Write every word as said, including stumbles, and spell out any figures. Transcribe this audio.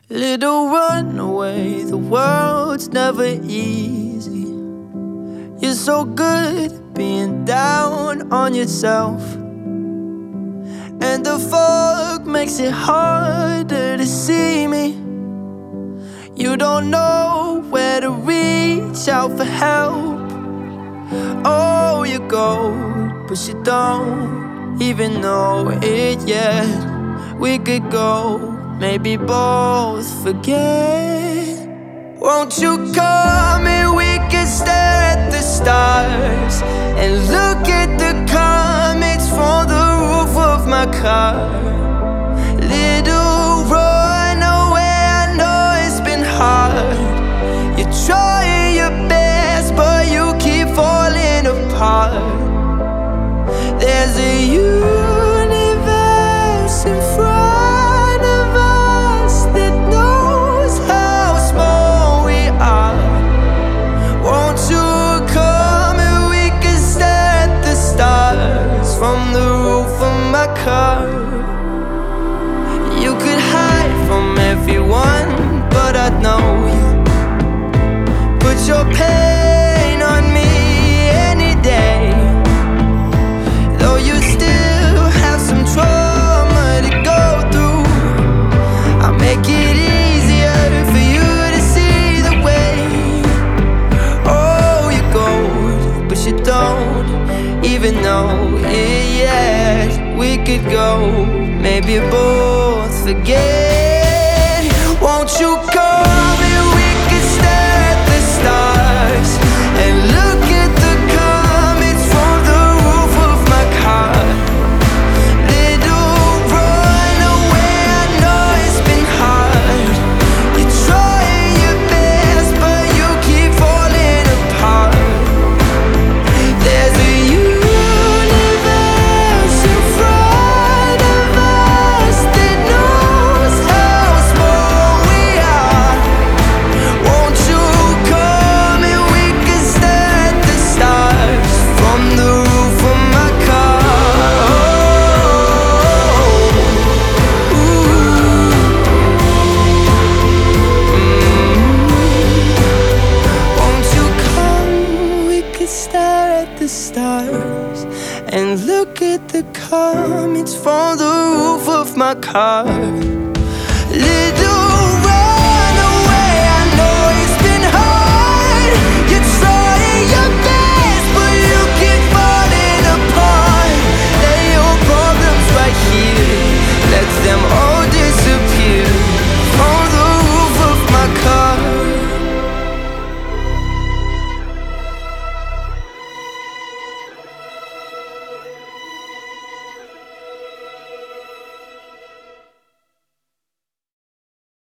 Little runaway, the world's never easy. You're so good at being down on yourself, and the fog makes it harder to see me. You don't know where to reach out for help. Oh, you're gold, but you don't even know it yet. We could go, maybe both forget. Won't you come and we can stare at the stars and look at the comets from the roof of my car. Little runaway, I know it's been hard. You're trying your best, but you keep falling apart. There's a universe in front of us that knows how small we are. Won't you come and we can stare at the stars from the roof of my car? You could hide from everyone, but I'd know you. Put your pain on me any day. Though you still have some trauma to go through, I'll make it easier for you to see the way. Oh, you're gold, but you don't even know it yet. We could go, maybe both forget. Won't you come and we can stare at the stars and look at the comets from the roof of my car? Little runaway, I know it's been hard. You're trying your best, but you keep falling apart. There's a universe in front of us that knows how small we are. Won't you come and we can stare at the stars from the roof of my car? Ooh. Mm. Won't you come? We could stare at the stars and look at the comets from the roof of my car.